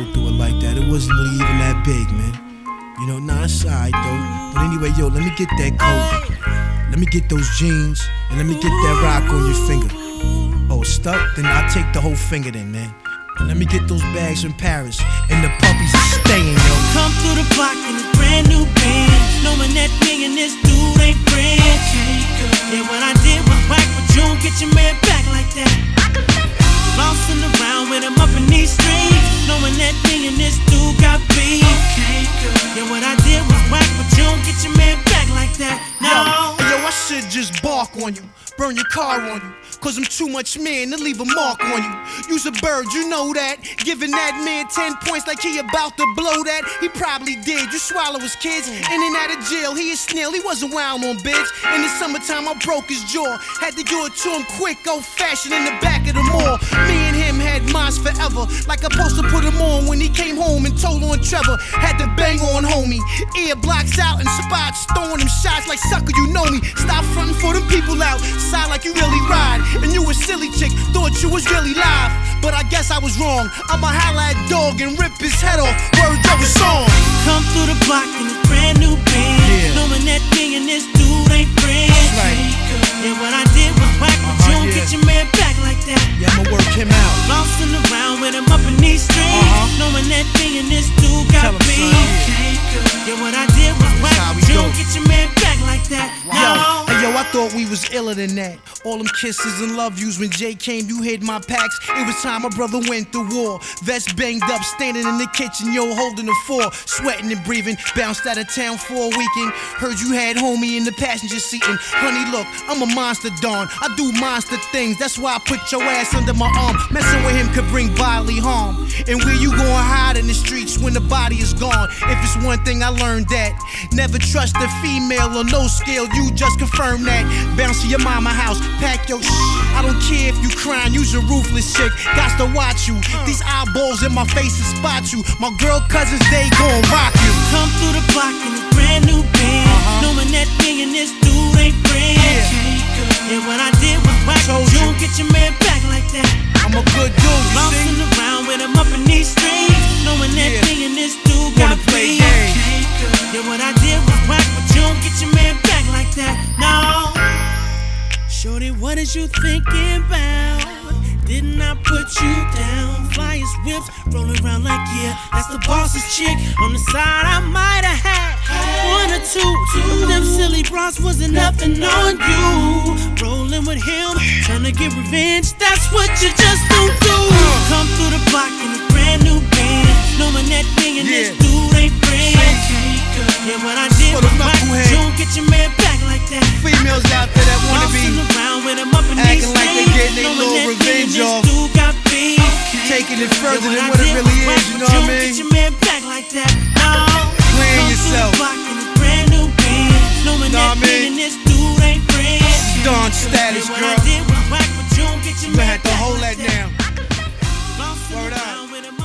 go through it like that. It wasn't really even that big, man. You know, nah, it's alright though. But anyway, yo, let me get that coat. Let me get those jeans. And let me get that rock on your finger. Oh, stuck? Then I'll take the whole finger then, man. And let me get those bags from Paris. And the puppies are staying, yo. Come through the block in a brand new Benz, knowing that me and this dude ain't friends. Yeah, what I did was whack, but you don't get your man back like that. Flossing around with him up in these streets, knowing that me and this dude got beef. Yeah, what I did was whack, but you don't get your man back like that. No. Yo, I should just bark on you, burn your car on you. Cause I'm too much man to leave a mark on you. You's a bird, you know that. Giving that man 10 points like he about to blow that. He probably did. You swallow his kids. In and out of jail, he a snail. He wasn't wild on bitch. In the summertime, I broke his jaw. Had to give it to him quick, old fashioned in the back of the mall. Me and him had minds forever. Like I supposed to put him on when he came home and told on Trevor. Had to bang on homie. Ear blocks out and spots. Throwing them shots like sucker, you know me. Stop frontin' for them people out. Side like you really ride. And you a silly chick, thought you was really live. But I guess I was wrong. I'ma holla at dog and rip his head off. Word of a song. Come through the block in a brand new Benz, knowing that me and this dude ain't friends. Yeah, what I did was whack, but you don't get your man back like that. Yeah, I'ma work him out. Flossing around with him up in these streets, knowing that me and this dude got beef. Yeah, what I did was whack, but you don't get your man back like that. No. Yo, I thought we was iller than that. All them kisses and love yous when Jay came, you hid my packs. It was time my brother went to war. Vest banged up, standing in the kitchen, yo, holding the four. Sweating and breathing, bounced out of town for a weekend. Heard you had homie in the passenger seat. And honey, look, I'm a monster, Dawn. I do monster things, that's why I put your ass under my arm. Messing with him could bring bodily harm. And where you gonna hide in the streets when the body is gone? If it's one thing I learned that, never trust a female or no scale, you just confirm that. Bounce to your mama house, pack your I don't care if you crying, you's a ruthless chick. Got to watch you, these eyeballs in my face to spot you. My girl cousins, they gon' rock you. Come through the block in a brand new Benz, knowing that me and this dude ain't friends. Yeah, what I did was whack, but you don't get your man back like that. I'm a good dude, you Flossing see? around with him up in these streets, knowing that me and this dude got play beef. games. Yeah, what I did was whack, but you don't get your man back like that. No. Shorty, what is you thinking about? Didn't I put you down? Flyers, whips, rolling around like, yeah, that's the boss's chick. On the side, I might have had one or two, but them silly bras wasn't nothing on you. Rolling with him, trying to get revenge, that's what you just don't do. Come through the block in a brand new Benz, knowing that me and this dude ain't friends. Yeah, what I did was whack, but you don't get your man back like that. Females out there that wanna be acting like they getting their little revenge off, taking it further than what it really is, you know what I mean? Playing yourself. Know what I mean? Dawn status, girl. You gonna have to hold that down. Word up.